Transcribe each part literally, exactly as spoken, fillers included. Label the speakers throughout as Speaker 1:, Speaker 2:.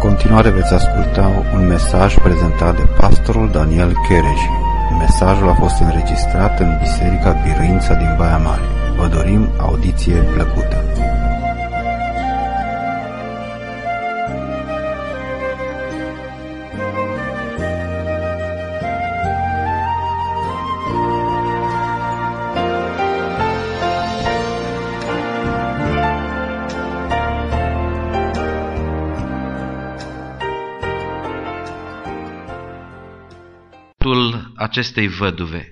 Speaker 1: continuare veți asculta un mesaj prezentat de pastorul Daniel Chereji. Mesajul a fost înregistrat în Biserica Biruința din Baia Mare. Vă dorim audiție plăcută.
Speaker 2: Acestei văduve.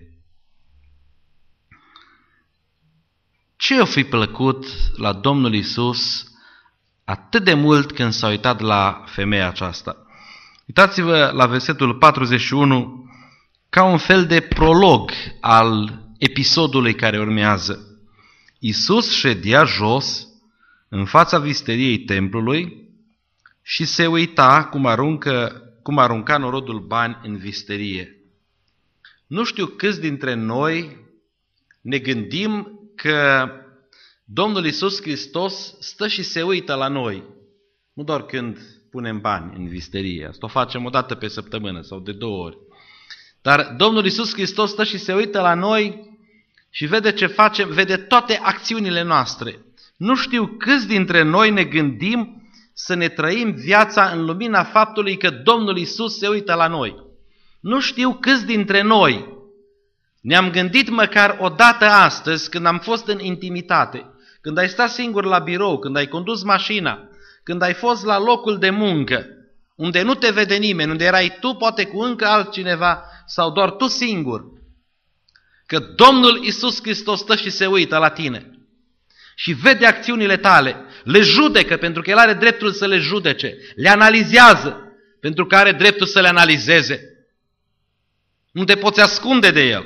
Speaker 2: Ce i-a fi plăcut la Domnul Iisus atât de mult când s-a uitat la femeia aceasta? Uitați-vă la versetul patruzeci și unu ca un fel de prolog al episodului care urmează. Iisus ședea jos în fața visteriei templului și se uita cum, aruncă, cum arunca norodul bani în visterie. Nu știu câți dintre noi ne gândim că Domnul Iisus Hristos stă și se uită la noi. Nu doar când punem bani în visterie. Asta o facem o dată pe săptămână sau de două ori. Dar Domnul Iisus Hristos stă și se uită la noi și vede ce facem, vede toate acțiunile noastre. Nu știu câți dintre noi ne gândim să ne trăim viața în lumina faptului că Domnul Iisus se uită la noi. Nu știu câți dintre noi ne-am gândit măcar o dată astăzi când am fost în intimitate, când ai stat singur la birou, când ai condus mașina, când ai fost la locul de muncă, unde nu te vede nimeni, unde erai tu, poate cu încă altcineva sau doar tu singur, că Domnul Iisus Hristos stă și se uită la tine și vede acțiunile tale, le judecă pentru că El are dreptul să le judece, le analizează pentru că are dreptul să le analizeze. Nu te poți ascunde de El.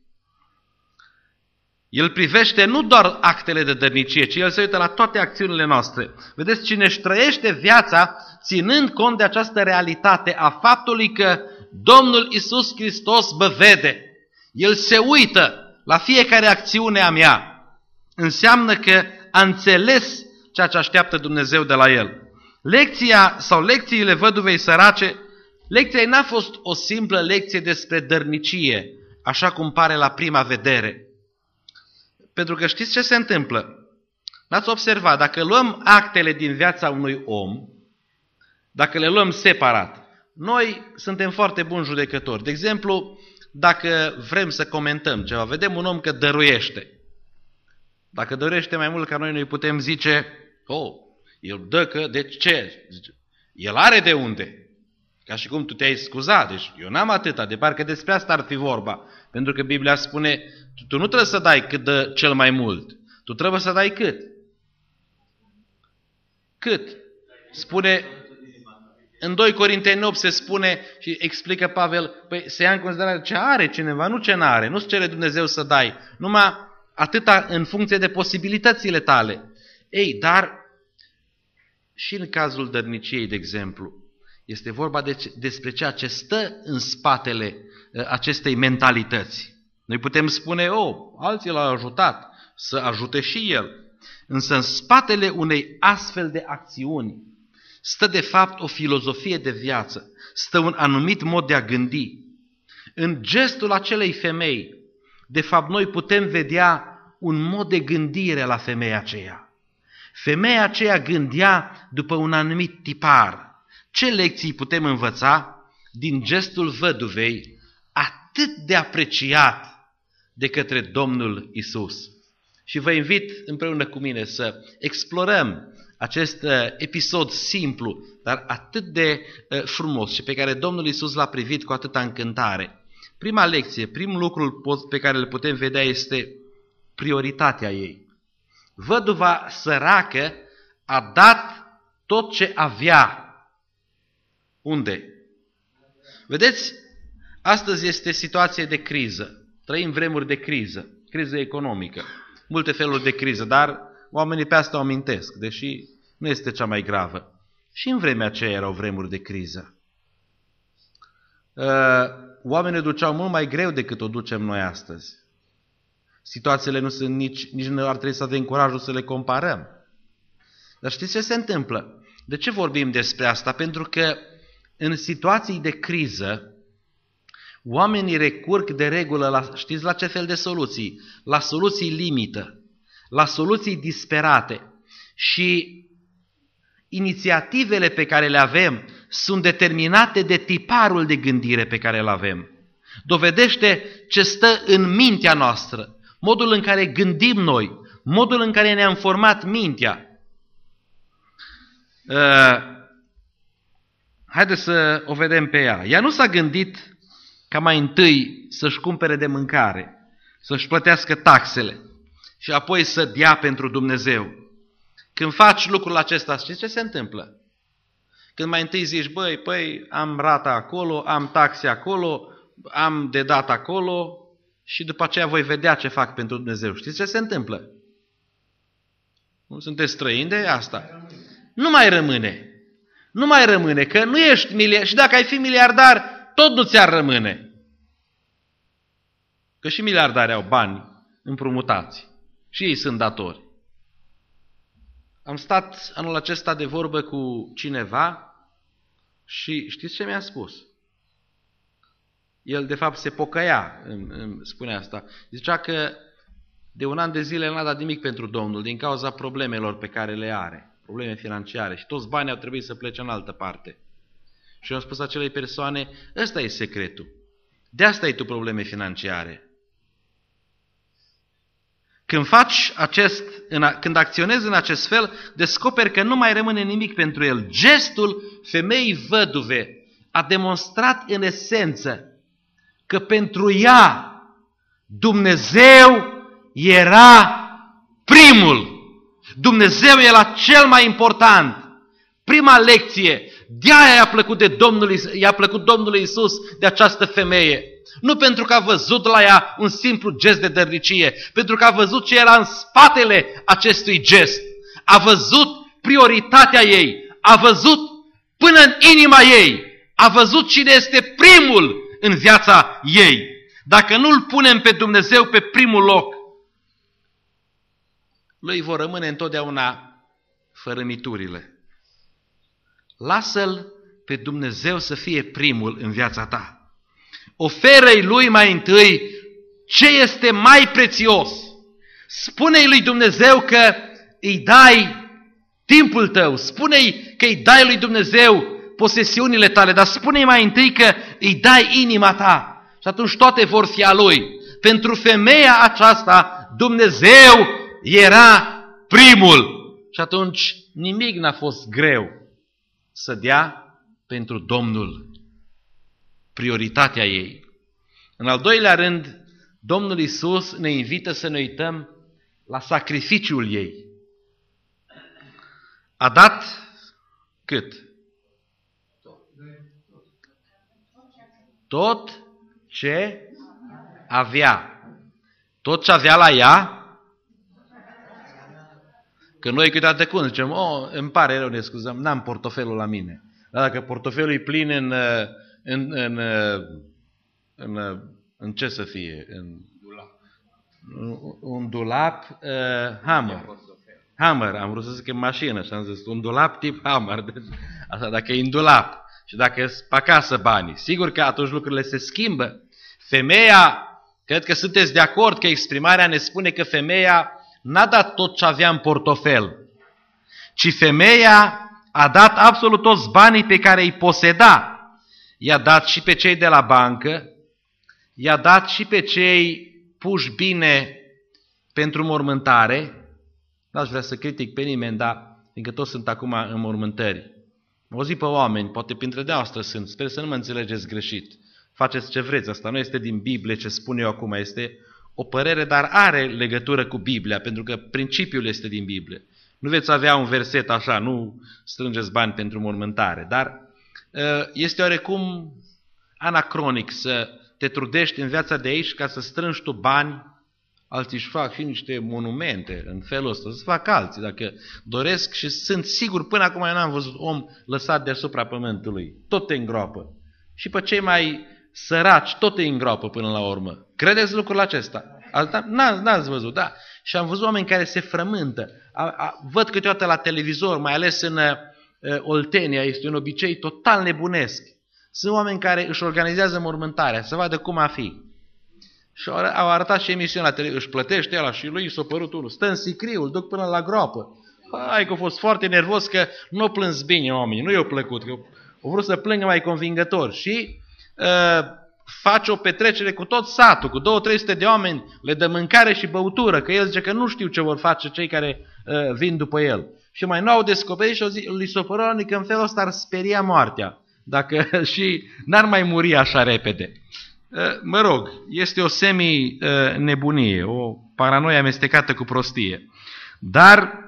Speaker 2: El privește nu doar actele de dărnicie, ci El se uită la toate acțiunile noastre. Vedeți, cine își trăiește viața ținând cont de această realitate a faptului că Domnul Iisus Hristos mă vede, El se uită la fiecare acțiune a mea, înseamnă că a înțeles ceea ce așteaptă Dumnezeu de la El. Lecția sau lecțiile văduvei sărace, lecția ei n-a fost o simplă lecție despre dărnicie, așa cum pare la prima vedere. Pentru că știți ce se întâmplă? N-ați observat, dacă luăm actele din viața unui om, dacă le luăm separat, noi suntem foarte buni judecători. De exemplu, dacă vrem să comentăm ceva, vedem un om că dăruiește. Dacă dăruiește mai mult ca noi, noi putem zice, oh, el dă că, de ce? El are de unde. Ca și cum tu te-ai scuzat, deci eu n-am atâta, de parcă despre asta ar fi vorba. Pentru că Biblia spune, tu nu trebuie să dai cât dă cel mai mult, tu trebuie să dai cât? Cât? Spune, în doi Corinteni opt se spune și explică Pavel, păi se ia în considerare ce are cineva, nu ce n-are, nu-ți cere Dumnezeu să dai, numai atâta în funcție de posibilitățile tale. Ei, dar și în cazul dărniciei, de exemplu, este vorba de, despre ceea ce stă în spatele acestei mentalități. Noi putem spune, oh, alții l-au ajutat, să ajute și el. Însă în spatele unei astfel de acțiuni stă de fapt o filozofie de viață, stă un anumit mod de a gândi. În gestul acelei femei, de fapt noi putem vedea un mod de gândire la femeia aceea. Femeia aceea gândea după un anumit tipar. Ce lecții putem învăța din gestul văduvei atât de apreciat de către Domnul Iisus? Și vă invit împreună cu mine să explorăm acest episod simplu, dar atât de frumos și pe care Domnul Iisus l-a privit cu atâta încântare. Prima lecție, primul lucru pe care îl putem vedea este prioritatea ei. Văduva săracă a dat tot ce avea. Unde? Vedeți, astăzi este situație de criză. Trăim vremuri de criză, criză economică, multe feluri de criză, dar oamenii pe asta o amintesc, deși nu este cea mai gravă. Și în vremea aceea erau vremuri de criză. Oamenii o duceau mult mai greu decât o ducem noi astăzi. Situațiile nu sunt nici, nici nu ar trebui să avem curajul să le comparăm. Dar știți ce se întâmplă? De ce vorbim despre asta? Pentru că în situații de criză, oamenii recurg de regulă, la, știți la ce fel de soluții? La soluții limită, la soluții disperate. Și inițiativele pe care le avem sunt determinate de tiparul de gândire pe care îl avem. Dovedește ce stă în mintea noastră, modul în care gândim noi, modul în care ne-am format mintea. Uh, haideți să o vedem pe ea. Ea nu s-a gândit ca mai întâi să-și cumpere de mâncare, să-și plătească taxele și apoi să dea pentru Dumnezeu. Când faci lucrul acesta, știți ce se întâmplă? Când mai întâi zici, băi, păi, am rata acolo, am taxe acolo, am de dat acolo și după aceea voi vedea ce fac pentru Dumnezeu. Știți ce se întâmplă? Nu sunteți străini de asta? Nu mai rămâne. Nu mai rămâne, că nu ești miliardar. Și dacă ai fi miliardar, tot nu ți-ar rămâne. Că și miliardari au bani împrumutați. Și ei sunt datori. Am stat anul acesta de vorbă cu cineva și știți ce mi-a spus? El de fapt se pocăia, îmi, îmi spune asta. Zicea că de un an de zile n-a dat nimic pentru Domnul din cauza problemelor pe care le are. Probleme financiare și toți banii au trebuit să plece în altă parte. Și eu am spus acelei persoane, ăsta e secretul. De asta ai tu probleme financiare. Când faci acest, când acționezi în acest fel, descoperi că nu mai rămâne nimic pentru el. Gestul femeii văduve a demonstrat în esență că pentru ea Dumnezeu era primul. Dumnezeu era cel mai important. Prima lecție, de-aia i-a plăcut, de Domnului, i-a plăcut Domnului Iisus de această femeie. Nu pentru că a văzut la ea un simplu gest de dărnicie, pentru că a văzut ce era în spatele acestui gest. A văzut prioritatea ei, a văzut până în inima ei, a văzut cine este primul în viața ei. Dacă nu îl punem pe Dumnezeu pe primul loc, lui vor rămâne întotdeauna fărâmiturile. Lasă-L pe Dumnezeu să fie primul în viața ta. Oferă-i lui mai întâi ce este mai prețios. Spune-i lui Dumnezeu că îi dai timpul tău. Spune-i că îi dai lui Dumnezeu posesiunile tale, dar spune-i mai întâi că îi dai inima ta. Și atunci toate vor fi a lui. Pentru femeia aceasta Dumnezeu era primul. Și atunci nimic n-a fost greu să dea pentru Domnul prioritatea ei. În al doilea rând, Domnul Iisus ne invită să ne uităm la sacrificiul ei. A dat cât? Tot ce avea. Tot ce avea la ea. Că noi câteodată cum zicem, oh, îmi pare rău, ne scuzăm, n-am portofelul la mine. Dar dacă portofelul e plin în, în, în, în, în ce să fie? În un dulap uh, Hammer. Hammer, am vrut să zic în mașină și am zis un dulap tip Hammer. Asta dacă e în dulap și dacă e pe acasă banii, sigur că atunci lucrurile se schimbă. Femeia, cred că sunteți de acord că exprimarea ne spune că femeia n-a dat tot ce avea în portofel, ci femeia a dat absolut toți banii pe care îi poseda. I-a dat și pe cei de la bancă, i-a dat și pe cei puși bine pentru mormântare. N-aș vrea să critic pe nimeni, dar fiindcă toți sunt acum în mormântări. O zi pe oameni, poate printre deastre sunt, sper să nu mă înțelegeți greșit. Faceți ce vreți, asta nu este din Biblie ce spun eu acum, este o părere, dar are legătură cu Biblia, pentru că principiul este din Biblie. Nu veți avea un verset așa, nu strângeți bani pentru mormântare, dar este oarecum anacronic să te trudești în viața de aici ca să strângi tu bani, alții își fac și niște monumente în felul ăsta, să fac alții dacă doresc și sunt sigur, până acum eu n-am văzut om lăsat deasupra pământului, tot te îngroapă. Și pe cei mai săraci, tot te îngroapă până la urmă. Credeți lucrul acesta? N-ați văzut, da. Și am văzut oameni care se frământă. A, a, văd câteodată la televizor, mai ales în, Oltenia, este un obicei total nebunesc. Sunt oameni care își organizează mormântarea, să vadă cum a fi. Și au arătat și emisiunea la televizor, își plătește ăla și lui s-a părut unul. Stă în sicriu, îl duc până la groapă. Hai că a fost foarte nervos că nu o plâns bine oamenii, nu i-au plăcut, că au vrut să plângă mai convingător. Și uh, face o petrecere cu tot satul, cu două trei sute de oameni, le dă mâncare și băutură, că el zice că nu știu ce vor face cei care uh, vin după el. Și mai nou au descoperit și au zis, lui s-o părut că în felul ăsta ar speria moartea, dacă și n-ar mai muri așa repede. Mă rog, este o semi-nebunie, o paranoie amestecată cu prostie. Dar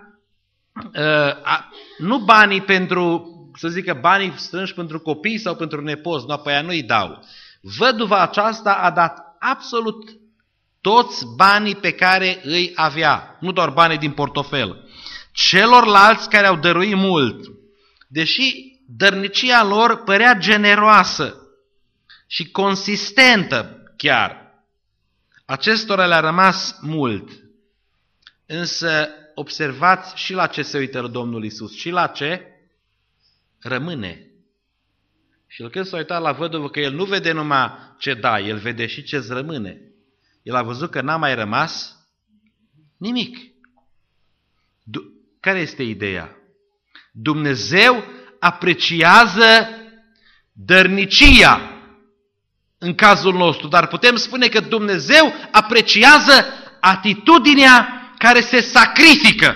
Speaker 2: nu banii pentru, să zică, banii strânși pentru copii sau pentru nepoți, nu, pe aia nu-i dau. Văduva aceasta a dat absolut toți banii pe care îi avea, nu doar banii din portofel. Celorlalți care au dăruit mult, deși dărnicia lor părea generoasă și consistentă chiar, acestora le-a rămas mult. Însă observați și la ce se uită Domnul Iisus și la ce rămâne. Și el când s-a uitat la văduvă, că el nu vede numai ce da, el vede și ce-ți rămâne. El a văzut că n-a mai rămas nimic. Care este ideea? Dumnezeu apreciază dărnicia în cazul nostru, dar putem spune că Dumnezeu apreciază atitudinea care se sacrifică.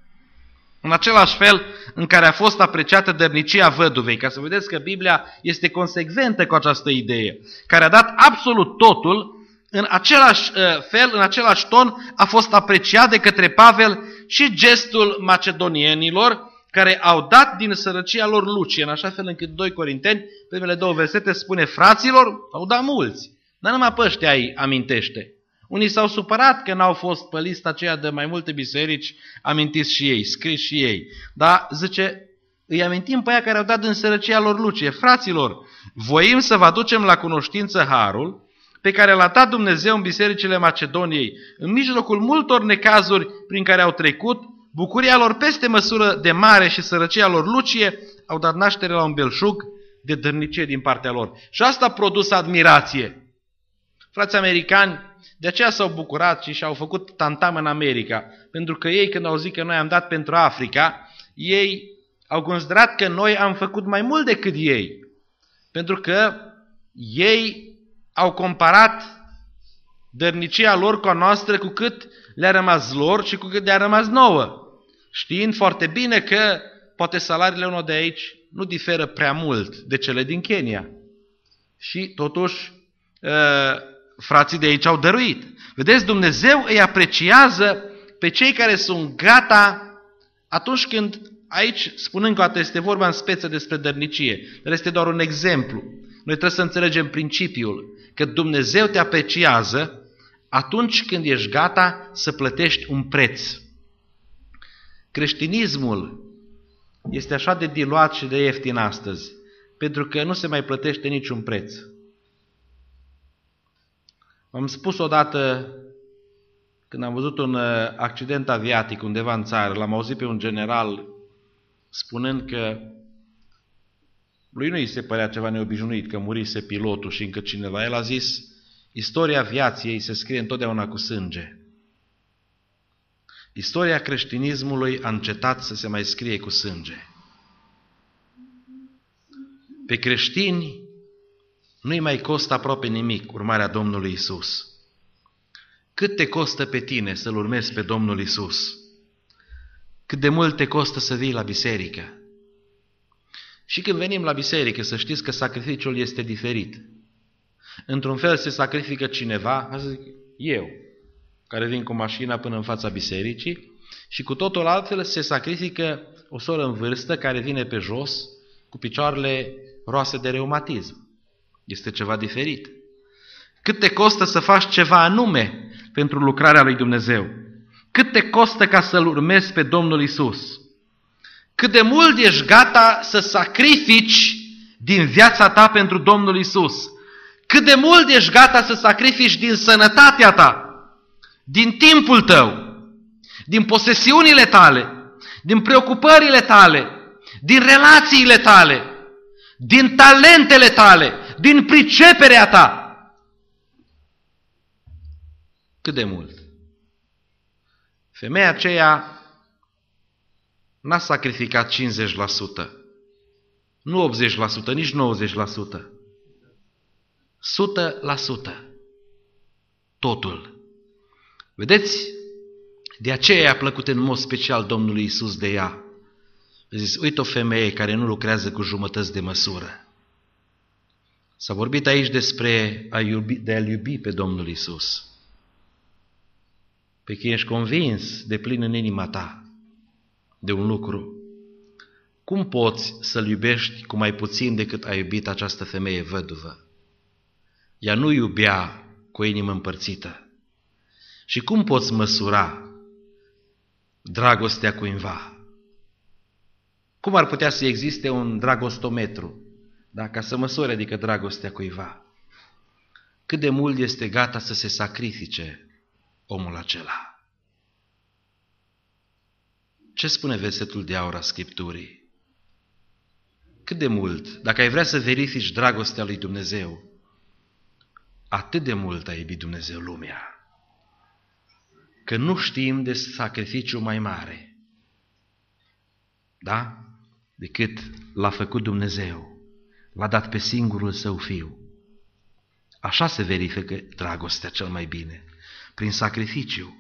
Speaker 2: În același fel în care a fost apreciată dărnicia văduvei, ca să vedeți că Biblia este consecventă cu această idee, care a dat absolut totul, în același fel, în același ton, a fost apreciat de către Pavel și gestul macedonienilor, care au dat din sărăcia lor lucie, în așa fel încât doi Corinteni, primele două versete, spune, fraților, au dat mulți, dar numai pe ăștia îi amintește. Unii s-au supărat că n-au fost pe lista aceea de mai multe biserici, amintiți și ei, scris și ei. Dar, zice, îi amintim pe aia care au dat din sărăcia lor lucie. Fraților, voim să vă aducem la cunoștință harul pe care l-a dat Dumnezeu în bisericile Macedoniei, în mijlocul multor necazuri prin care au trecut, bucuria lor peste măsură de mare și sărăcia lor lucie au dat naștere la un belșug de dărnicie din partea lor. Și asta a produs admirație. Frații americani de aceea s-au bucurat și și-au făcut tantam în America, pentru că ei când au zis că noi am dat pentru Africa, ei au considerat că noi am făcut mai mult decât ei, pentru că ei au comparat dărnicia lor cu a noastră, cu cât le-a rămas lor și cu cât le-a rămas nouă, știind foarte bine că poate salariile unor de aici nu diferă prea mult de cele din Kenya. Și totuși frații de aici au dăruit. Vedeți, Dumnezeu îi apreciază pe cei care sunt gata atunci când, aici, spunând că atât este vorba în speță despre dărnicie, dar este doar un exemplu. Noi trebuie să înțelegem principiul că Dumnezeu te apreciază atunci când ești gata să plătești un preț. Creștinismul este așa de diluat și de ieftin astăzi, pentru că nu se mai plătește niciun preț. Am spus odată, când am văzut un accident aviatic undeva în țară, l-am auzit pe un general spunând că lui nu îi se părea ceva neobișnuit, că murise pilotul și încă cineva. El a zis, istoria aviației se scrie întotdeauna cu sânge. Istoria creștinismului a încetat să se mai scrie cu sânge. Pe creștini nu-i mai costă aproape nimic urmarea Domnului Isus. Cât te costă pe tine să-L urmezi pe Domnul Isus? Cât de mult te costă să vii la biserică? Și când venim la biserică, să știți că sacrificiul este diferit. Într-un fel se sacrifică cineva, să zic, eu, care vin cu mașina până în fața bisericii, și cu totul altfel se sacrifică o soră în vârstă care vine pe jos cu picioarele roase de reumatism. Este ceva diferit. Cât te costă să faci ceva anume pentru lucrarea lui Dumnezeu? Cât te costă ca să-L urmezi pe Domnul Isus? Cât de mult ești gata să sacrifici din viața ta pentru Domnul Isus? Cât de mult ești gata să sacrifici din sănătatea ta, din timpul tău, din posesiunile tale, din preocupările tale, din relațiile tale, din talentele tale, din priceperea ta. Cât de mult? Femeia aceea n-a sacrificat cincizeci la sută, nu optzeci la sută, nici nouăzeci la sută. o sută la sută. Totul. Vedeți? De aceea i-a plăcut în mod special Domnului Iisus de ea. A zis, uite o femeie care nu lucrează cu jumătăți de măsură. S-a vorbit aici despre a iubi, de a-L iubi pe Domnul Iisus. Pe că ești convins de plin în inima ta de un lucru. Cum poți să-L iubești cu mai puțin decât a iubit această femeie văduvă? Ea nu iubea cu o inimă împărțită. Și cum poți măsura dragostea cuiva? Cum ar putea să existe un dragostometru, da? Ca să măsori, adică dragostea cuiva? Cât de mult este gata să se sacrifice omul acela? Ce spune versetul de aur a Scripturii? Cât de mult, dacă ai vrea să verifici dragostea lui Dumnezeu, atât de mult a iubit Dumnezeu lumea, că nu știm de sacrificiu mai mare, da? Decât l-a făcut Dumnezeu, l-a dat pe singurul Său Fiu. Așa se verifică dragostea cel mai bine, prin sacrificiu.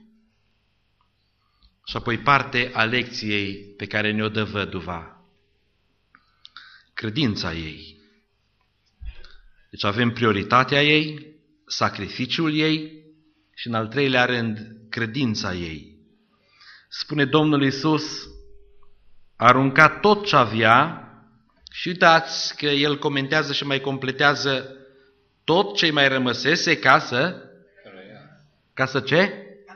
Speaker 2: Și apoi parte a lecției pe care ne-o dă văduva, credința ei. Deci avem prioritatea ei, sacrificiul ei și în al treilea rând credința ei. Spune Domnul Iisus, a aruncat tot ce avea și uitați că El comentează și mai completează tot ce mai rămăsese ca să... Ca să ce?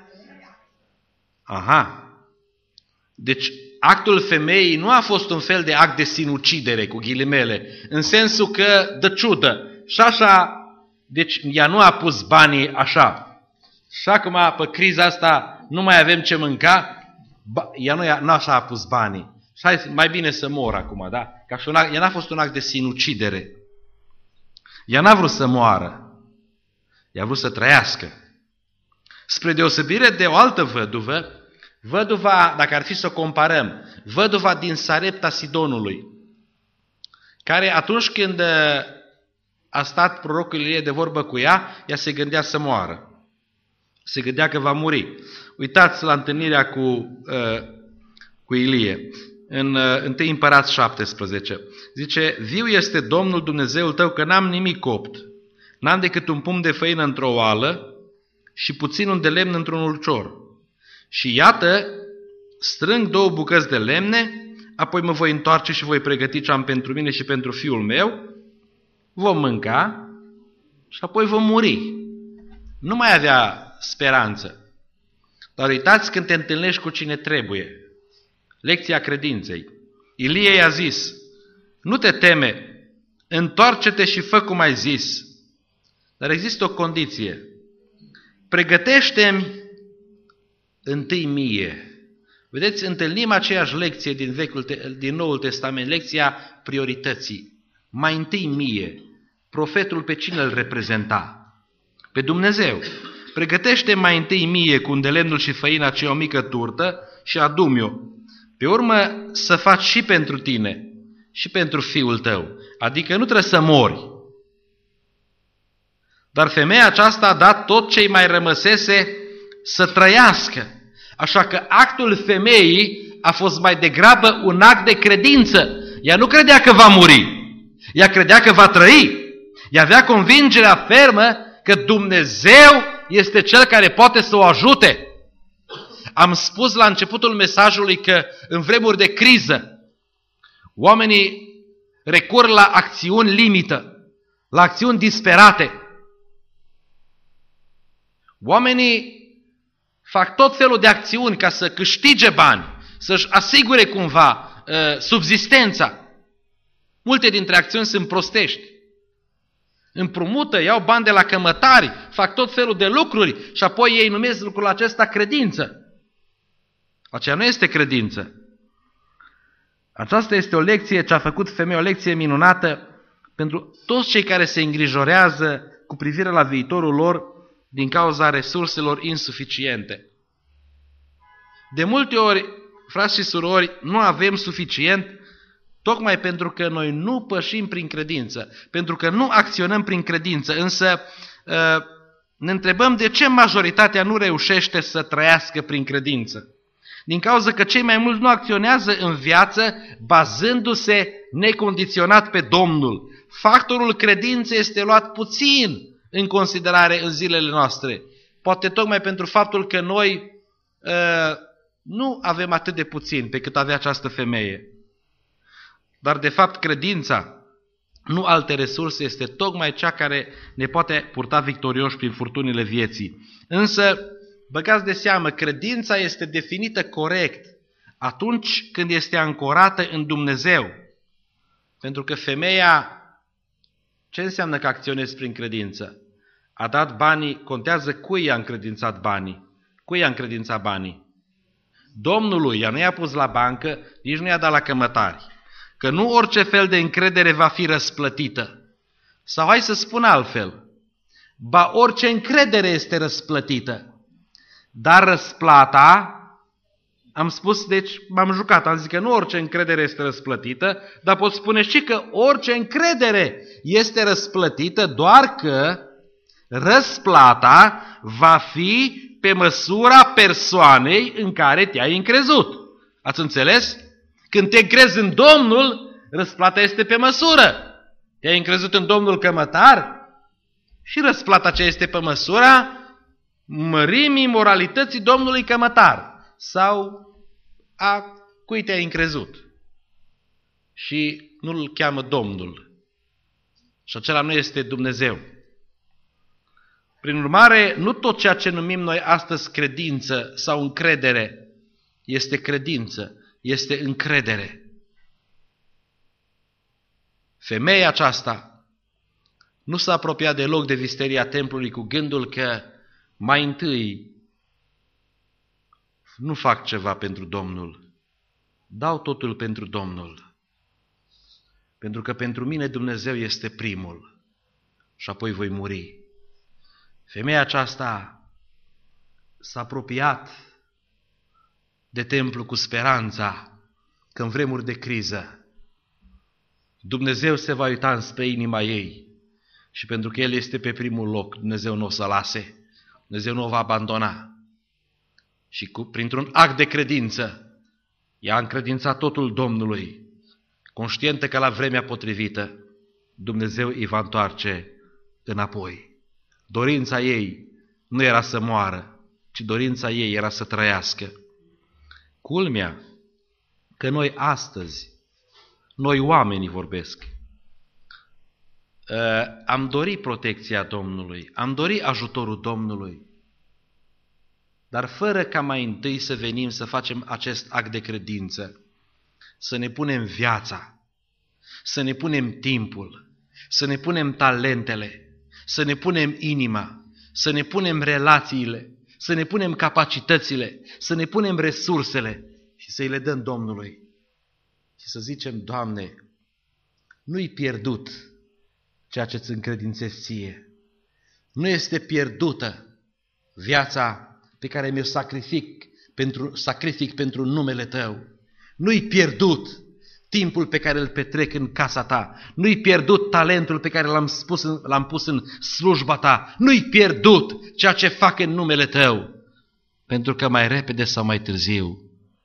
Speaker 2: Aha. Deci actul femeii nu a fost un fel de act de sinucidere, cu ghilimele, în sensul că dă ciudă. Și așa, deci ea nu a pus banii așa. Și acum, pe criza asta, nu mai avem ce mânca, ea nu, nu așa a pus banii. Și hai, mai bine să mor acum, da? Ca și un act, ea n-a fost un act de sinucidere. Ea n-a vrut să moară. Ea a vrut să trăiască. Spre deosebire de o altă văduvă, văduva, dacă ar fi să o comparăm, văduva din Sarepta Sidonului, care atunci când a stat prorocul Ilie de vorbă cu ea, ea se gândea să moară. Se gândea că va muri. Uitați la întâlnirea cu, uh, cu Ilie, în uh, întâi Împărați șaptesprezece. Zice, viu este Domnul Dumnezeul tău că n-am nimic copt. N-am decât un pumn de făină într-o oală și puținul de lemn într-un ulcior. Și iată, strâng două bucăți de lemne, apoi mă voi întoarce și voi pregăti ce am pentru mine și pentru fiul meu, vom mânca și apoi vom muri. Nu mai avea speranță. Dar uitați când te întâlnești cu cine trebuie. Lecția credinței. Ilie i-a zis, nu te teme, întoarce-te și fă cum ai zis. Dar există o condiție. Pregătește-mi întâi mie. Vedeți, întâlnim aceeași lecție din, Vechiul, din Noul Testament, lecția priorității. Mai întâi mie. Profetul pe cine îl reprezenta? Pe Dumnezeu. Pregătește mai întâi mie cu îndelemnul și făina aceea o mică turtă și adu-mi-o. Pe urmă să faci și pentru tine și pentru fiul tău. Adică nu trebuie să mori. Dar femeia aceasta a dat tot ce-i mai rămăsese să trăiască. Așa că actul femeii a fost mai degrabă un act de credință. Ea nu credea că va muri. Ea credea că va trăi. Ea avea convingerea fermă că Dumnezeu este Cel care poate să o ajute. Am spus la începutul mesajului că în vremuri de criză oamenii recurg la acțiuni limită, la acțiuni disperate. Oamenii fac tot felul de acțiuni ca să câștige bani, să-și asigure cumva uh, subzistența. Multe dintre acțiuni sunt prostești. Împrumută, iau bani de la cămătari, fac tot felul de lucruri și apoi ei numesc lucrul acesta credință. Aceea nu este credință. Aceasta este o lecție ce a făcut femeia, o lecție minunată pentru toți cei care se îngrijorează cu privire la viitorul lor din cauza resurselor insuficiente. De multe ori, frați și surori, nu avem suficient tocmai pentru că noi nu pășim prin credință, pentru că nu acționăm prin credință, însă ne întrebăm de ce majoritatea nu reușește să trăiască prin credință. Din cauza că cei mai mulți nu acționează în viață bazându-se necondiționat pe Domnul. Factorul credinței este luat puțin în considerare în zilele noastre. Poate tocmai pentru faptul că noi uh, nu avem atât de puțin pe cât avea această femeie. Dar de fapt credința, nu alte resurse, este tocmai cea care ne poate purta victorioși prin furtunile vieții. Însă, băgați de seamă, credința este definită corect atunci când este ancorată în Dumnezeu. Pentru că femeia, ce înseamnă că acționezi prin credință? A dat banii, contează cui i-a încredințat banii. Cui i-a încredințat banii? Domnului, ea nu i-a pus la bancă, nici nu i-a dat la cămătari. Că nu orice fel de încredere va fi răsplătită. Sau hai să spun altfel, ba orice încredere este răsplătită. Dar răsplata, am spus, deci m-am jucat, am zis că nu orice încredere este răsplătită, dar pot spune și că orice încredere este răsplătită, doar că răsplata va fi pe măsura persoanei în care te-ai încrezut. Ați înțeles? Când te încrezi în Domnul, răsplata este pe măsură. Te-ai încrezut în Domnul cămătar și răsplata aceea este pe măsura mărimii moralității Domnului cămătar sau a cui te-ai încrezut. Și nu-l cheamă Domnul. Și acela nu este Dumnezeu. Prin urmare, nu tot ceea ce numim noi astăzi credință sau încredere este credință, este încredere. Femeia aceasta nu s-a apropiat deloc de visteria templului cu gândul că mai întâi nu fac ceva pentru Domnul, dau totul pentru Domnul. Pentru că pentru mine Dumnezeu este primul și apoi voi muri. Femeia aceasta s-a apropiat de templu cu speranța că în vremuri de criză Dumnezeu se va uita înspre inima ei și pentru că El este pe primul loc, Dumnezeu nu o să lase, Dumnezeu nu o va abandona. Și cu, printr-un act de credință, ea a încredințat totul Domnului, conștientă că la vremea potrivită Dumnezeu îi va întoarce înapoi. Dorința ei nu era să moară, ci dorința ei era să trăiască. Culmea că noi astăzi, noi oamenii vorbesc, am dorit protecția Domnului, am dorit ajutorul Domnului, dar fără ca mai întâi să venim să facem acest act de credință, să ne punem viața, să ne punem timpul, să ne punem talentele, să ne punem inima, să ne punem relațiile, să ne punem capacitățile, să ne punem resursele și să-i le dăm Domnului. Și să zicem, Doamne, nu-i pierdut ceea ce îți încredințezi ție. Nu este pierdută viața pe care mi-o sacrific pentru, sacrific pentru numele Tău. Nu-i pierdut timpul pe care îl petrec în casa Ta. Nu-i pierdut talentul pe care l-am, spus, l-am pus în slujba Ta. Nu-i pierdut ceea ce fac în numele Tău. Pentru că mai repede sau mai târziu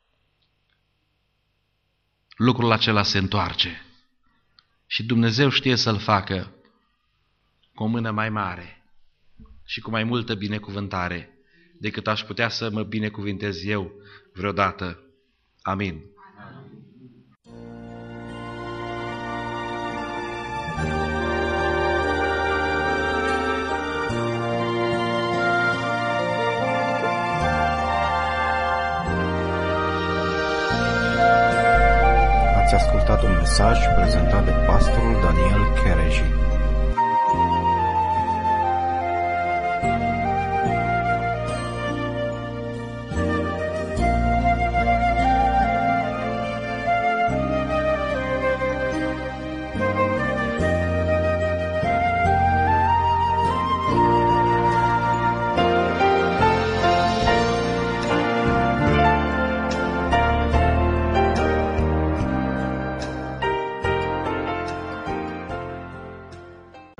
Speaker 2: lucrul acela se întoarce. Și Dumnezeu știe să-l facă cu o mână mai mare și cu mai multă binecuvântare decât aș putea să mă binecuvintez eu vreodată. Amin.
Speaker 1: Ați ascultat un mesaj prezentat de pastor